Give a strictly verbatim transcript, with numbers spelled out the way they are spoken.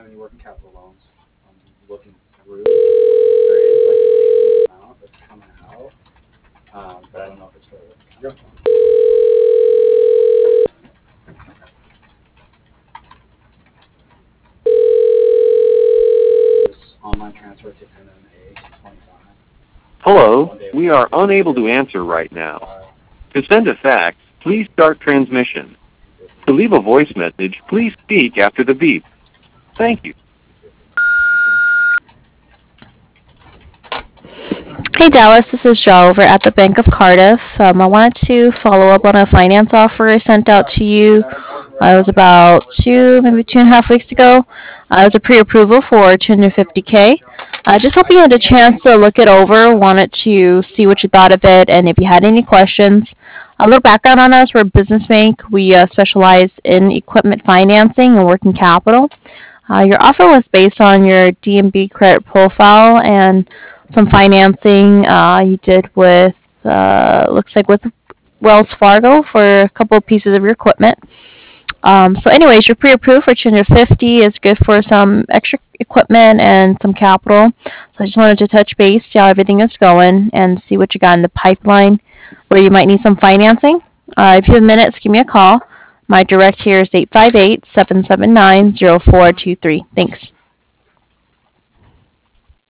have any working capital loans. I'm looking through. There is like a daily amount that's coming out, um, but I don't know if it's for the working capital. This online transfer to M M A six twenty-five. Hello, we are unable to answer right now. To send a fax, please start transmission. To leave a voice message, please speak after the beep. Thank you. Hey Dallas, this is Joe over at the Bank of Cardiff. Um, I wanted to follow up on a finance offer I sent out to you. Uh, it was about two, maybe two and a half weeks ago. Uh, it was a pre-approval for two hundred fifty K. Uh, just hoping you had a chance to look it over. Wanted to see what you thought of it and if you had any questions. A little background on us: we're a business bank. We uh, specialize in equipment financing and working capital. Uh, your offer was based on your D and B credit profile and some financing uh, you did with, uh, looks like with Wells Fargo for a couple of pieces of your equipment. Um, so anyways, you're pre-approved for two hundred fifty. It's good for some extra equipment and some capital. So I just wanted to touch base, see how everything is going, and see what you got in the pipeline where you might need some financing. Uh, if you have minutes, give me a call. My direct here is eight five eight, seven seven nine, zero four two three. Thanks.